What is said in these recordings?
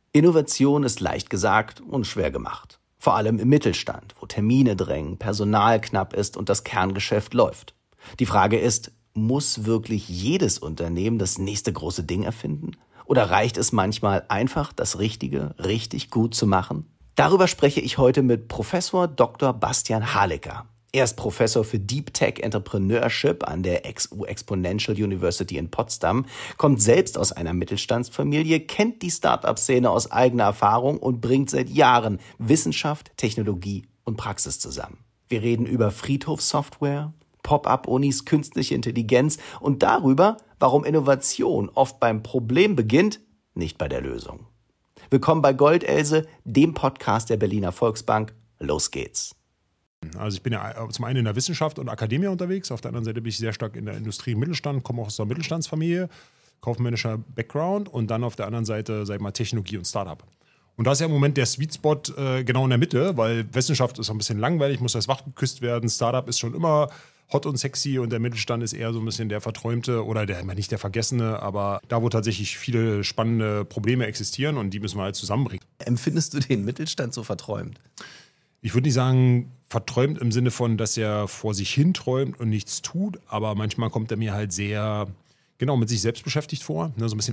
Innovation ist leicht gesagt und schwer gemacht. Vor allem im Mittelstand, wo Termine drängen, Personal knapp ist und das Kerngeschäft läuft. Die Frage ist, muss wirklich jedes Unternehmen das nächste große Ding erfinden? Oder reicht es manchmal einfach, das Richtige richtig gut zu machen? Darüber spreche ich heute mit Professor Dr. Bastian Harlicker. Er ist Professor für Deep Tech Entrepreneurship an der XU Exponential University in Potsdam, kommt selbst aus einer Mittelstandsfamilie, kennt die Start-up-Szene aus eigener Erfahrung und bringt seit Jahren Wissenschaft, Technologie und Praxis zusammen. Wir reden über Friedhofssoftware, Pop-up-Unis, künstliche Intelligenz und darüber, warum Innovation oft beim Problem beginnt, nicht bei der Lösung. Willkommen bei Goldelse, dem Podcast der Berliner Volksbank. Los geht's. Also ich bin ja zum einen in der Wissenschaft und Akademie unterwegs, auf der anderen Seite bin ich sehr stark in der Industrie und Mittelstand, komme auch aus der Mittelstandsfamilie, kaufmännischer Background und dann auf der anderen Seite, sag ich mal, Technologie und Startup. Und da ist ja im Moment der Sweet Spot genau in der Mitte, weil Wissenschaft ist ein bisschen langweilig, muss erst wach geküsst werden, Startup ist schon immer hot und sexy und der Mittelstand ist eher so ein bisschen der Verträumte oder nicht der Vergessene, aber da, wo tatsächlich viele spannende Probleme existieren und die müssen wir halt zusammenbringen. Empfindest du den Mittelstand so verträumt? Ich würde nicht sagen, verträumt im Sinne von, dass er vor sich hin träumt und nichts tut, aber manchmal kommt er mir halt sehr mit sich selbst beschäftigt vor, ne, so ein bisschen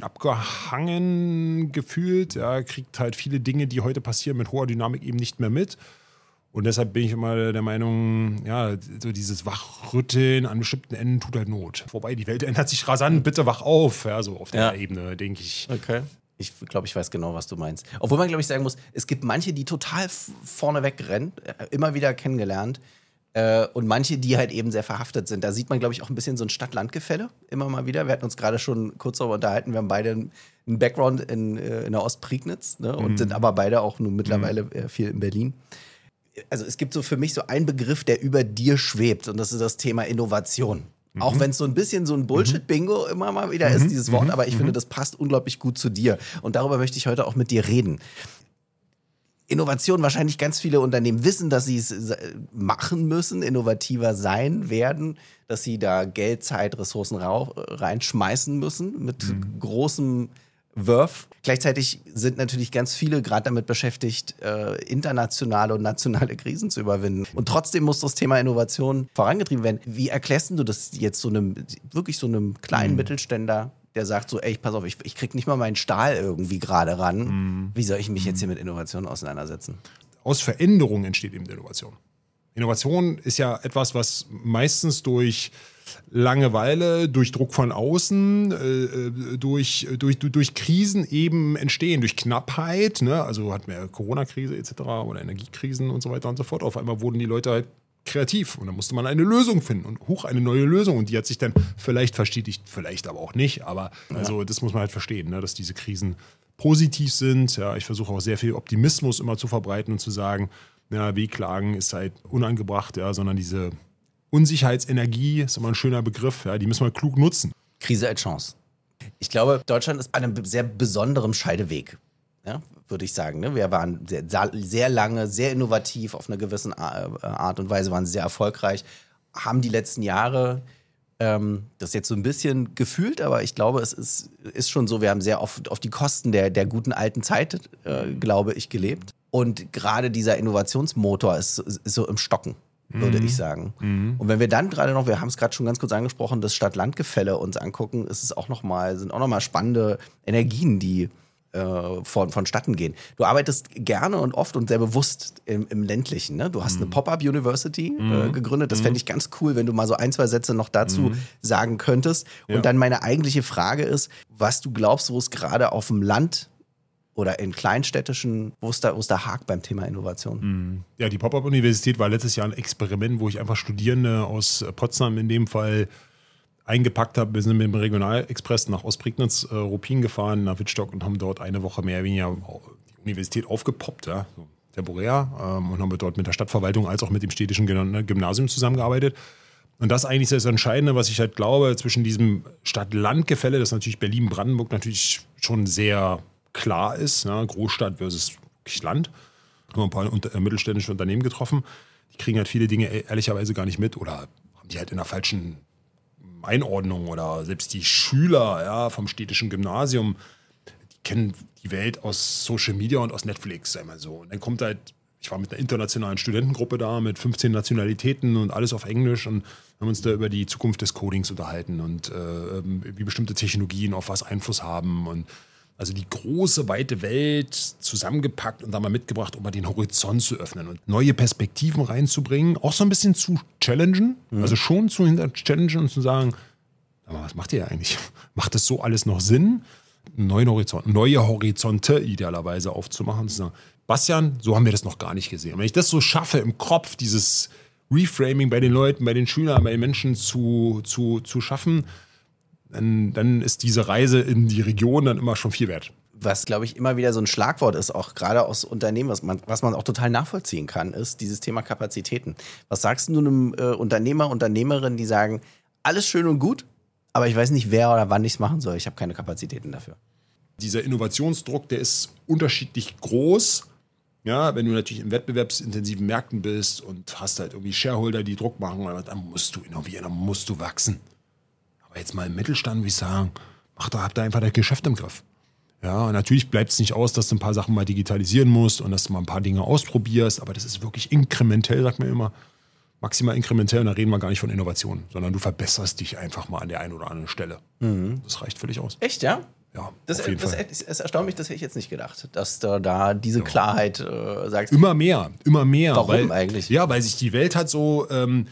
abgehangen gefühlt, ja, kriegt halt viele Dinge, die heute passieren, mit hoher Dynamik eben nicht mehr mit. Und deshalb bin ich immer der Meinung, ja, so dieses Wachrütteln an bestimmten Enden tut halt Not. Wobei, die Welt ändert sich rasant, bitte wach auf, ja, so auf der Ebene, denke ich. Okay. Ich glaube, ich weiß genau, was du meinst. Obwohl man, glaube ich, sagen muss, es gibt manche, die total vorneweg rennen, immer wieder kennengelernt. Und manche, die halt eben sehr verhaftet sind. Da sieht man, glaube ich, auch ein bisschen so ein Stadt-Land-Gefälle immer mal wieder. Wir hatten uns gerade schon kurz darüber unterhalten. Wir haben beide einen Background in der Ostprignitz, ne? Und sind aber beide auch nun mittlerweile viel in Berlin. Also es gibt so für mich so einen Begriff, der über dir schwebt. Und das ist das Thema Innovation. Auch wenn es so ein bisschen so ein Bullshit-Bingo immer mal wieder ist, dieses Wort. Aber ich finde, das passt unglaublich gut zu dir. Und darüber möchte ich heute auch mit dir reden. Innovation, wahrscheinlich ganz viele Unternehmen wissen, dass sie es machen müssen, innovativer sein werden, dass sie da Geld, Zeit, Ressourcen reinschmeißen müssen mit großem Wurf. Gleichzeitig sind natürlich ganz viele gerade damit beschäftigt, internationale und nationale Krisen zu überwinden. Und trotzdem muss das Thema Innovation vorangetrieben werden. Wie erklärst du das jetzt so einem kleinen Mittelständler, der sagt so, ey, pass auf, ich krieg nicht mal meinen Stahl irgendwie gerade ran. Wie soll ich mich jetzt hier mit Innovation auseinandersetzen? Aus Veränderung entsteht eben Innovation. Innovation ist ja etwas, was meistens durch Langeweile, durch Druck von außen, durch Krisen eben entstehen, durch Knappheit, ne? Also hatten wir Corona-Krise etc. oder Energiekrisen und so weiter und so fort. Auf einmal wurden die Leute halt kreativ und dann musste man eine Lösung finden und eine neue Lösung und die hat sich dann vielleicht verstetigt, vielleicht aber auch nicht, aber also das muss man halt verstehen, ne? Dass diese Krisen positiv sind. Ja, ich versuche auch sehr viel Optimismus immer zu verbreiten und zu sagen, ja, Wehklagen ist halt unangebracht, ja, sondern diese Unsicherheitsenergie ist immer ein schöner Begriff, ja, die müssen wir klug nutzen. Krise als Chance. Ich glaube, Deutschland ist an einem sehr besonderen Scheideweg, ja, würde ich sagen. Ne? Wir waren sehr lange, sehr innovativ auf eine gewisse Art und Weise, waren sehr erfolgreich, haben die letzten Jahre das jetzt so ein bisschen gefühlt, aber ich glaube, es ist schon so, wir haben sehr oft auf die Kosten der guten alten Zeit, glaube ich, gelebt. Und gerade dieser Innovationsmotor ist so im Stocken, würde ich sagen. Und wenn wir dann gerade noch, wir haben es gerade schon ganz kurz angesprochen, das Stadt-Land-Gefälle uns angucken, sind auch noch mal spannende Energien, die vonstatten gehen. Du arbeitest gerne und oft und sehr bewusst im Ländlichen. Ne? Du hast eine Pop-up-University gegründet. Das fände ich ganz cool, wenn du mal so 1, 2 Sätze noch dazu sagen könntest. Und dann meine eigentliche Frage ist, was du glaubst, wo es gerade auf dem Land oder in kleinstädtischen, wo ist da hakt beim Thema Innovation? Ja, die Pop-up-Universität war letztes Jahr ein Experiment, wo ich einfach Studierende aus Potsdam in dem Fall eingepackt habe. Wir sind mit dem Regionalexpress nach Ostprignitz, Ruppin gefahren, nach Wittstock und haben dort eine Woche mehr oder weniger die Universität aufgepoppt, ja, so temporär, und haben dort mit der Stadtverwaltung als auch mit dem städtischen Gymnasium zusammengearbeitet. Und das eigentlich ist das Entscheidende, was ich halt glaube, zwischen diesem Stadt-Land-Gefälle, das natürlich Berlin-Brandenburg natürlich schon sehr klar ist, ne? Großstadt versus Land. Haben ein paar mittelständische Unternehmen getroffen. Die kriegen halt viele Dinge ehrlicherweise gar nicht mit oder haben die halt in der falschen Einordnung oder selbst die Schüler, ja, vom städtischen Gymnasium, die kennen die Welt aus Social Media und aus Netflix, einmal so. Und dann kommt halt, ich war mit einer internationalen Studentengruppe da, mit 15 Nationalitäten und alles auf Englisch und haben uns da über die Zukunft des Codings unterhalten und wie bestimmte Technologien auf was Einfluss haben und also die große, weite Welt zusammengepackt und da mal mitgebracht, um mal den Horizont zu öffnen und neue Perspektiven reinzubringen, auch so ein bisschen zu challengen, also schon zu challengen und zu sagen, aber was macht ihr eigentlich? Macht das so alles noch Sinn? Neue Horizonte idealerweise aufzumachen und zu sagen, Bastian, so haben wir das noch gar nicht gesehen. Und wenn ich das so schaffe, im Kopf dieses Reframing bei den Leuten, bei den Schülern, bei den Menschen zu schaffen, dann ist diese Reise in die Region dann immer schon viel wert. Was, glaube ich, immer wieder so ein Schlagwort ist, auch gerade aus Unternehmen, was man auch total nachvollziehen kann, ist dieses Thema Kapazitäten. Was sagst du einem Unternehmer, Unternehmerin, die sagen, alles schön und gut, aber ich weiß nicht, wer oder wann ich es machen soll, ich habe keine Kapazitäten dafür? Dieser Innovationsdruck, der ist unterschiedlich groß. Ja, wenn du natürlich in wettbewerbsintensiven Märkten bist und hast halt irgendwie Shareholder, die Druck machen, dann musst du innovieren, dann musst du wachsen. Aber jetzt mal im Mittelstand, würde ich sagen, habt da einfach das Geschäft im Griff. Ja, und natürlich bleibt es nicht aus, dass du ein paar Sachen mal digitalisieren musst und dass du mal ein paar Dinge ausprobierst, aber das ist wirklich inkrementell, sagt man immer. Maximal inkrementell, und da reden wir gar nicht von Innovation, sondern du verbesserst dich einfach mal an der einen oder anderen Stelle. Das reicht völlig aus. Echt, ja? Ja, das erstaunt mich, das hätte ich jetzt nicht gedacht, dass du da diese Klarheit sagst. Immer mehr. Warum eigentlich? Ja, weil sich die Welt hat so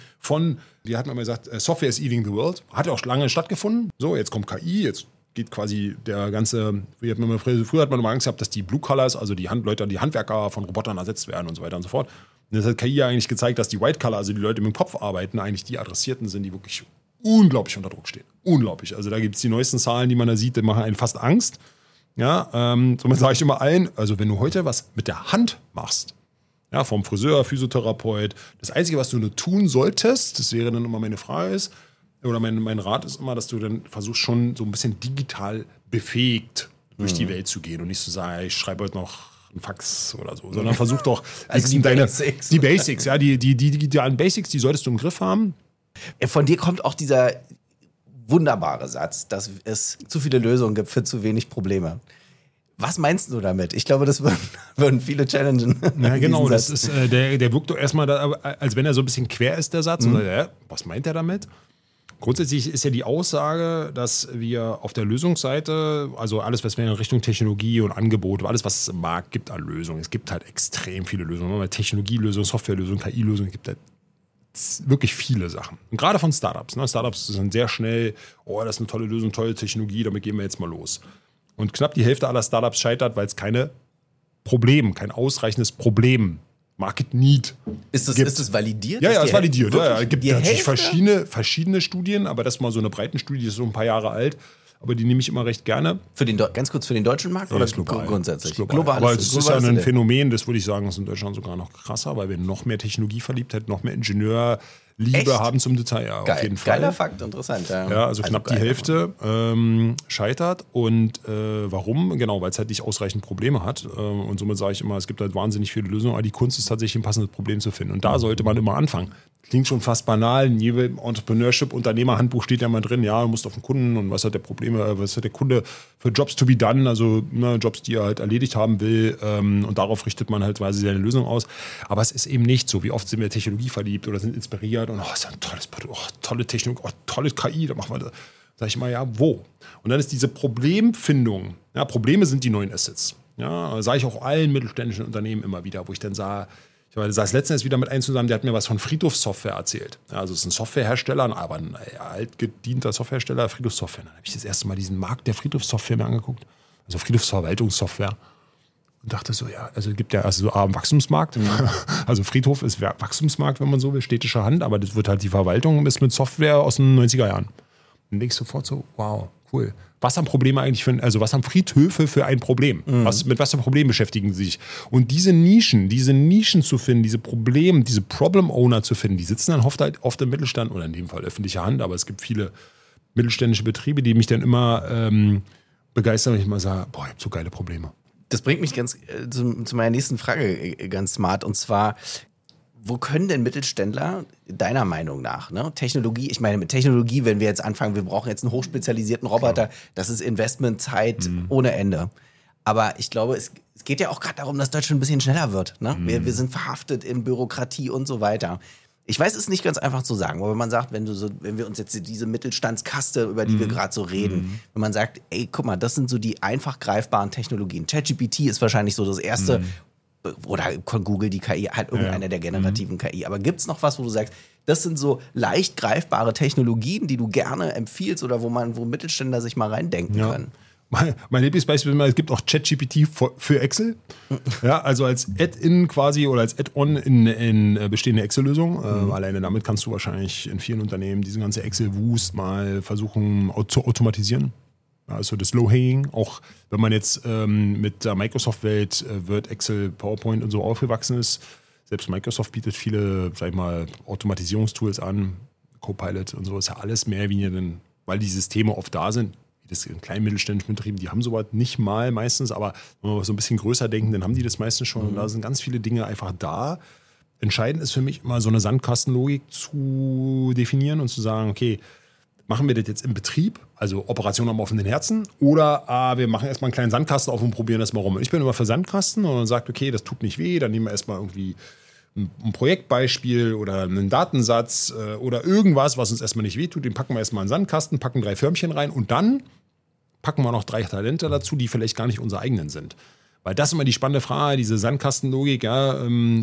die hat man mal gesagt, Software is eating the world. Hat ja auch lange stattgefunden. So, jetzt kommt KI, jetzt geht quasi der ganze, früher hat man immer Angst gehabt, dass die Blue Collars, also die Leute, die Handwerker von Robotern ersetzt werden und so weiter und so fort. Und das hat KI ja eigentlich gezeigt, dass die White Collar, also die Leute mit dem Kopf arbeiten, eigentlich die Adressierten sind, die wirklich unglaublich unter Druck stehen. Unglaublich. Also da gibt es die neuesten Zahlen, die man da sieht, die machen einen fast Angst. Ja, somit sage ich immer allen, also wenn du heute was mit der Hand machst, ja, vom Friseur, Physiotherapeut, das Einzige, was du nur tun solltest, das wäre dann immer meine Frage ist, oder mein Rat ist immer, dass du dann versuchst schon so ein bisschen digital befähigt durch die Welt zu gehen und nicht zu sagen, ich schreibe heute noch einen Fax oder so, sondern versuch doch also die Basics, ja, die digitalen Basics, die solltest du im Griff haben. Von dir kommt auch dieser wunderbare Satz, dass es zu viele Lösungen gibt für zu wenig Probleme. Was meinst du damit? Ich glaube, das würden viele challengen. Ja, genau. Das ist, der wirkt doch erstmal, als wenn er so ein bisschen quer ist, der Satz. Und was meint er damit? Grundsätzlich ist ja die Aussage, dass wir auf der Lösungsseite, also alles, was wir in Richtung Technologie und Angebot, alles, was es im Markt gibt an Lösungen, es gibt halt extrem viele Lösungen. Technologielösungen, Softwarelösungen, KI-Lösungen, es gibt halt wirklich viele Sachen. Und gerade von Startups. Ne? Startups sind sehr schnell, das ist eine tolle Lösung, tolle Technologie, damit gehen wir jetzt mal los. Und knapp die Hälfte aller Startups scheitert, weil es kein ausreichendes Problem, Market Need Ist das validiert? Ja, ist validiert. Ja, es gibt natürlich verschiedene Studien, aber das ist mal so eine Breitenstudie, die ist so ein paar Jahre alt. Aber die nehme ich immer recht gerne. Ganz kurz für den deutschen Markt oder grundsätzlich? Global. Aber es ist ja ein Phänomen, das würde ich sagen, ist in Deutschland sogar noch krasser, weil wir noch mehr Technologieverliebtheit, noch mehr Ingenieurliebe haben zum Detail. Ja, geil. Auf jeden Fall. Geiler Fakt, interessant. Ja, also knapp die Hälfte scheitert. Und warum? Genau, weil es halt nicht ausreichend Probleme hat. Und somit sage ich immer, es gibt halt wahnsinnig viele Lösungen, aber die Kunst ist tatsächlich ein passendes Problem zu finden. Und da sollte man immer anfangen. Klingt schon fast banal. In jedem Entrepreneurship-Unternehmerhandbuch steht ja mal drin, ja, du musst auf den Kunden und was hat der Kunde für Jobs to be done, also Jobs, die er halt erledigt haben will. Und darauf richtet man halt quasi seine Lösung aus. Aber es ist eben nicht so. Wie oft sind wir Technologie verliebt oder sind inspiriert und ist ja ein tolles Produkt, tolle Technik, tolle KI, da machen wir das. Sag ich mal, ja, wo? Und dann ist diese Problemfindung, ja, Probleme sind die neuen Assets. Ja, sage ich auch allen mittelständischen Unternehmen immer wieder, wo ich dann sage, ich saß letztens wieder mit einem zusammen, der hat mir was von Friedhofssoftware erzählt. Ja, also es ist ein Softwarehersteller, aber ein altgedienter Softwarehersteller, Friedhofssoftware. Dann habe ich das erste Mal diesen Markt der Friedhofssoftware mir angeguckt, also Friedhofsverwaltungssoftware. Und dachte so, ja, also es gibt ja so einen Wachstumsmarkt. Also Friedhof ist Wachstumsmarkt, wenn man so will, städtischer Hand, aber das wird halt die Verwaltung ist mit Software aus den 90er Jahren. Dann denke ich sofort so, wow, cool. Was haben Probleme eigentlich was haben Friedhöfe für ein Problem? Mit was für Problemen beschäftigen sie sich? Und diese Nischen zu finden, diese Problem-Owner zu finden, die sitzen dann oft im Mittelstand oder in dem Fall öffentlicher Hand, aber es gibt viele mittelständische Betriebe, die mich dann immer begeistern, wenn ich mal sage, boah, ich habe so geile Probleme. Das bringt mich zu meiner nächsten Frage ganz smart, und zwar, wo können denn Mittelständler deiner Meinung nach, Technologie, ich meine mit Technologie, wenn wir jetzt anfangen, wir brauchen jetzt einen hochspezialisierten Roboter, das ist Investmentzeit ohne Ende. Aber ich glaube, es geht ja auch gerade darum, dass Deutschland ein bisschen schneller wird. Ne? Wir sind verhaftet in Bürokratie und so weiter. Ich weiß, es ist nicht ganz einfach zu sagen, aber wenn man sagt, wenn wir uns jetzt diese Mittelstandskaste, über die wir gerade so reden, wenn man sagt, ey, guck mal, das sind so die einfach greifbaren Technologien. ChatGPT ist wahrscheinlich so das erste, oder Google, die KI, halt irgendeine der generativen KI. Aber gibt's noch was, wo du sagst, das sind so leicht greifbare Technologien, die du gerne empfiehlst oder wo Mittelständler sich mal reindenken können? Mein Lieblingsbeispiel ist, es gibt auch ChatGPT für Excel. Ja, also als Add-in quasi oder als Add-on in bestehende Excel-Lösungen. Alleine damit kannst du wahrscheinlich in vielen Unternehmen diesen ganzen Excel-Wust mal versuchen zu automatisieren. Also das Low-Hanging, auch wenn man jetzt mit der Microsoft-Welt, Word, Excel, PowerPoint und so aufgewachsen ist. Selbst Microsoft bietet viele, sag ich mal, Automatisierungstools an, Copilot und so. Ist ja alles mehr wie denn, weil die Systeme oft da sind. Das in kleinen mittelständischen Betrieben, die haben sowas nicht mal meistens, aber wenn wir so ein bisschen größer denken, dann haben die das meistens schon. Und da sind ganz viele Dinge einfach da. Entscheidend ist für mich immer so eine Sandkastenlogik zu definieren und zu sagen, okay, machen wir das jetzt im Betrieb, also Operation am offenen Herzen, oder wir machen erstmal einen kleinen Sandkasten auf und probieren das mal rum. Und ich bin immer für Sandkasten und dann sagt, okay, das tut nicht weh, dann nehmen wir erstmal irgendwie ein Projektbeispiel oder einen Datensatz oder irgendwas, was uns erstmal nicht wehtut, den packen wir erstmal in den Sandkasten, packen 3 Förmchen rein und dann packen wir noch 3 Talente dazu, die vielleicht gar nicht unsere eigenen sind. Weil das ist immer die spannende Frage, diese Sandkastenlogik, da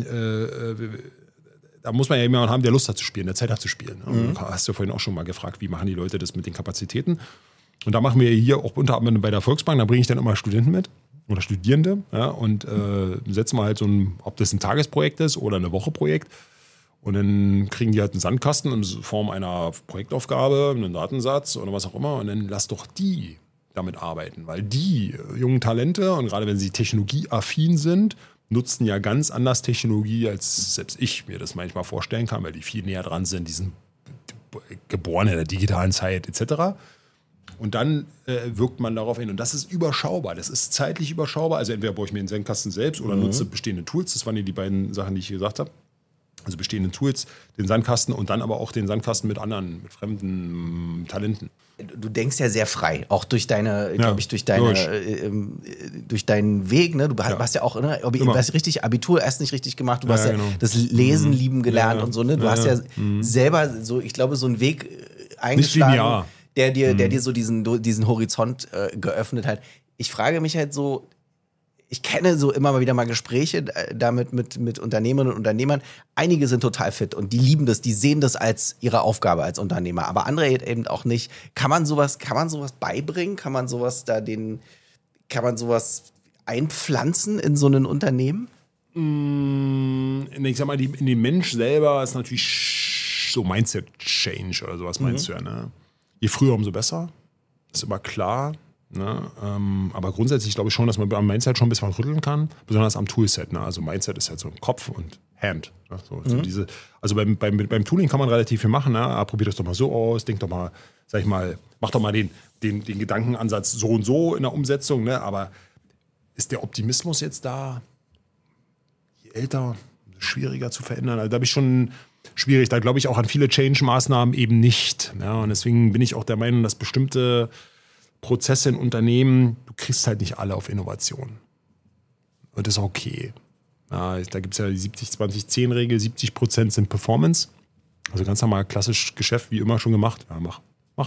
muss man ja jemanden haben, der Lust hat zu spielen, der Zeit hat zu spielen. Hast du vorhin auch schon mal gefragt, wie machen die Leute das mit den Kapazitäten? Und da machen wir hier auch unter anderem bei der Volksbank, da bringe ich dann immer Studenten mit. Oder Studierende, ja, und setzen wir halt ob das ein Tagesprojekt ist oder eine Wocheprojekt. Und dann kriegen die halt einen Sandkasten in Form einer Projektaufgabe, einen Datensatz oder was auch immer. Und dann lass doch die damit arbeiten, weil die jungen Talente, und gerade wenn sie technologieaffin sind, nutzen ja ganz anders Technologie, als selbst ich mir das manchmal vorstellen kann, weil die viel näher dran sind, die sind geboren in der digitalen Zeit etc. Und dann wirkt man darauf hin. Und das ist überschaubar. Das ist zeitlich überschaubar. Also entweder baue ich mir den Sandkasten selbst oder nutze bestehende Tools. Das waren die beiden Sachen, die ich gesagt habe. Also bestehende Tools, den Sandkasten und dann aber auch den Sandkasten mit fremden Talenten. Du denkst ja sehr frei, auch durch deine, glaube ich, durch deinen Weg. Ne? Du hast ja auch, ne, du hast richtig Abitur erst nicht richtig gemacht. Du hast ja das Lesen lieben gelernt und so. Ne? Du hast ja selber so, ich glaube, so einen Weg eingeschlagen, der dir so diesen Horizont geöffnet hat. Ich frage mich halt so, ich kenne so immer mal wieder mal Gespräche damit mit Unternehmerinnen und Unternehmern. Einige sind total fit und die lieben das, die sehen das als ihre Aufgabe als Unternehmer, aber andere eben auch nicht. Kann man sowas beibringen? Kann man sowas einpflanzen in so ein Unternehmen? Ich sag mal, in dem Mensch selber ist natürlich so Mindset-Change oder sowas meinst du ja, ne? Je früher, umso besser. Ist immer klar. Ne? Aber grundsätzlich glaube ich schon, dass man am Mindset schon ein bisschen was rütteln kann, besonders am Toolset. Ne? Also Mindset ist halt so Kopf und Hand. Ne? Also beim Tooling kann man relativ viel machen. Ne? Probier das doch mal so aus, denk doch mal, sag ich mal, mach doch mal den Gedankenansatz so und so in der Umsetzung. Ne? Aber ist der Optimismus jetzt da? Je älter, schwieriger zu verändern. Also da bin ich schon schwierig. Da glaube ich auch an viele Change-Maßnahmen eben nicht. Ja? Und deswegen bin ich auch der Meinung, dass bestimmte Prozesse in Unternehmen, du kriegst halt nicht alle auf Innovation. Und das ist okay. Ja, da gibt es ja die 70-20-10-Regel, 70% sind Performance. Also ganz normal klassisch Geschäft, wie immer schon gemacht. Ja, mach.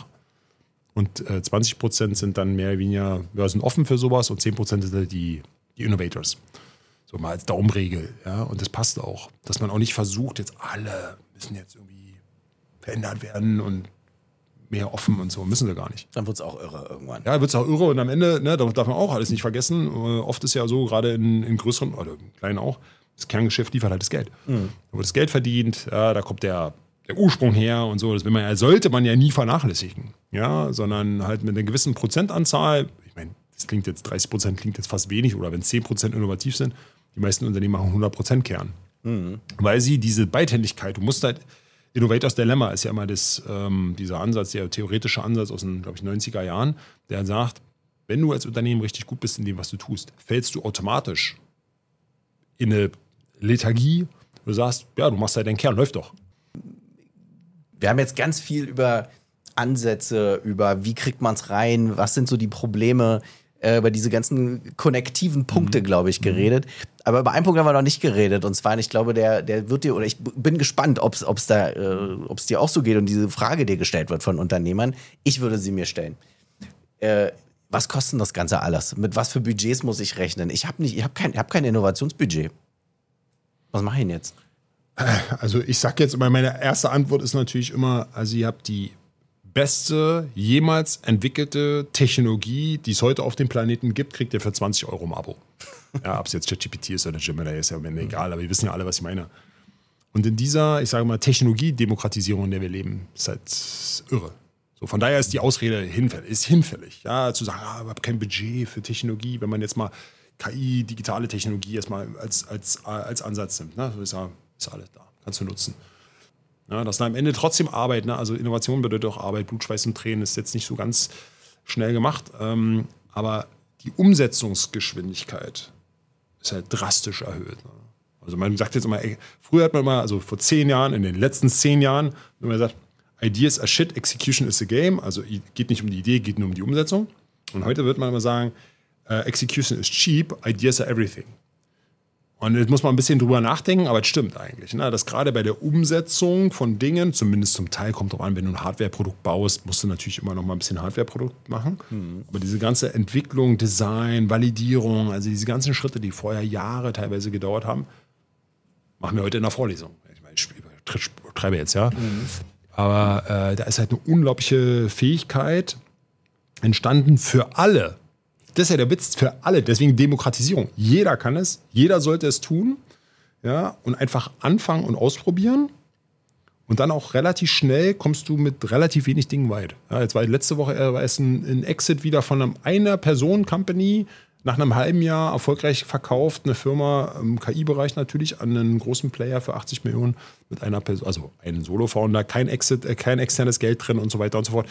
Und 20% sind dann mehr oder weniger, sind offen für sowas und 10% sind halt die Innovators. So mal als Daumenregel. Ja, und das passt auch. Dass man auch nicht versucht, jetzt alle müssen jetzt irgendwie verändert werden und mehr offen und so, müssen sie gar nicht. Dann wird es auch irre irgendwann. Ja, wird es auch irre und am Ende, ne, darf man auch alles nicht vergessen, oft ist ja so, gerade in größeren oder im kleinen auch, das Kerngeschäft liefert halt das Geld. Da wird das Geld verdient, ja, da kommt der Ursprung her und so, das sollte man ja nie vernachlässigen, ja, sondern halt mit einer gewissen Prozentanzahl, ich meine, das klingt jetzt, 30% klingt jetzt fast wenig oder wenn 10% innovativ sind, die meisten Unternehmen machen 100% Kern. Weil sie diese Beidhändigkeit, du musst halt, Innovators Dilemma ist ja immer dieser Ansatz, der theoretische Ansatz aus den, glaube ich, 90er Jahren, der sagt, wenn du als Unternehmen richtig gut bist in dem, was du tust, fällst du automatisch in eine Lethargie, wo du sagst, ja, du machst halt deinen Kern, läuft doch. Wir haben jetzt ganz viel über Ansätze, über wie kriegt man es rein, was sind so die Probleme über diese ganzen konnektiven Punkte, glaube ich, geredet. Aber über einen Punkt haben wir noch nicht geredet. Und zwar, ich glaube, der wird dir, oder ich bin gespannt, ob es dir auch so geht und diese Frage dir gestellt wird von Unternehmern. Ich würde sie mir stellen. Was kostet das Ganze alles? Mit was für Budgets muss ich rechnen? Ich habe kein Innovationsbudget. Was mache ich denn jetzt? Also ich sag jetzt immer, meine erste Antwort ist natürlich immer, also ihr habt die beste jemals entwickelte Technologie, die es heute auf dem Planeten gibt, kriegt ihr für 20 € im Abo. Ja, ob es jetzt ChatGPT ist oder Gemini, ist ja am Ende egal, aber wir wissen ja alle, was ich meine. Und in dieser, ich sage mal, Technologiedemokratisierung, in der wir leben, ist halt irre. So, von daher ist die Ausrede hinfällig. Ja, zu sagen, ich habe kein Budget für Technologie, wenn man jetzt mal KI, digitale Technologie erstmal als Ansatz nimmt. Ne? So ist alles da, kannst du nutzen. Ja, das ist am Ende trotzdem Arbeit. Ne? Also Innovation bedeutet auch Arbeit, Blut, Schweiß und Tränen. Ist jetzt nicht so ganz schnell gemacht. Aber die Umsetzungsgeschwindigkeit ist halt drastisch erhöht. Ne? Also man sagt jetzt immer, früher hat man mal, also vor 10 Jahren, in den letzten 10 Jahren, wenn man sagt, Ideas are shit, execution is the game. Also geht nicht um die Idee, geht nur um die Umsetzung. Und heute wird man immer sagen, execution is cheap, ideas are everything. Und jetzt muss man ein bisschen drüber nachdenken, aber es stimmt eigentlich. Ne? Dass gerade bei der Umsetzung von Dingen, zumindest zum Teil, kommt drauf an, wenn du ein Hardware-Produkt baust, musst du natürlich immer noch mal ein bisschen Hardware-Produkt machen. Aber diese ganze Entwicklung, Design, Validierung, also diese ganzen Schritte, die vorher Jahre teilweise gedauert haben, machen wir heute in der Vorlesung. Ich meine, ich treibe jetzt, ja. Aber da ist halt eine unglaubliche Fähigkeit entstanden für alle. Das ist ja der Witz, für alle. Deswegen Demokratisierung. Jeder kann es, jeder sollte es tun. Ja, und einfach anfangen und ausprobieren. Und dann auch relativ schnell kommst du mit relativ wenig Dingen weit. Ja, jetzt war letzte Woche ein Exit wieder von einer Person-Company, nach einem halben Jahr erfolgreich verkauft, eine Firma im KI-Bereich natürlich an einen großen Player für 80 Millionen mit einer Person, also einen Solo-Founder, kein Exit, kein externes Geld drin und so weiter und so fort.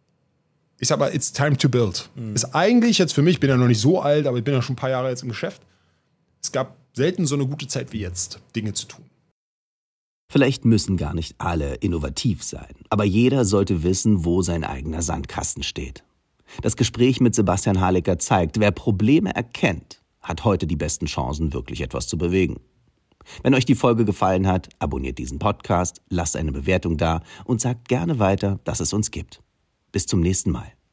Ich sag mal, it's time to build. Ist eigentlich jetzt für mich, ich bin ja noch nicht so alt, aber ich bin ja schon ein paar Jahre jetzt im Geschäft. Es gab selten so eine gute Zeit wie jetzt, Dinge zu tun. Vielleicht müssen gar nicht alle innovativ sein, aber jeder sollte wissen, wo sein eigener Sandkasten steht. Das Gespräch mit Sebastian Halecker zeigt, wer Probleme erkennt, hat heute die besten Chancen, wirklich etwas zu bewegen. Wenn euch die Folge gefallen hat, abonniert diesen Podcast, lasst eine Bewertung da und sagt gerne weiter, dass es uns gibt. Bis zum nächsten Mal.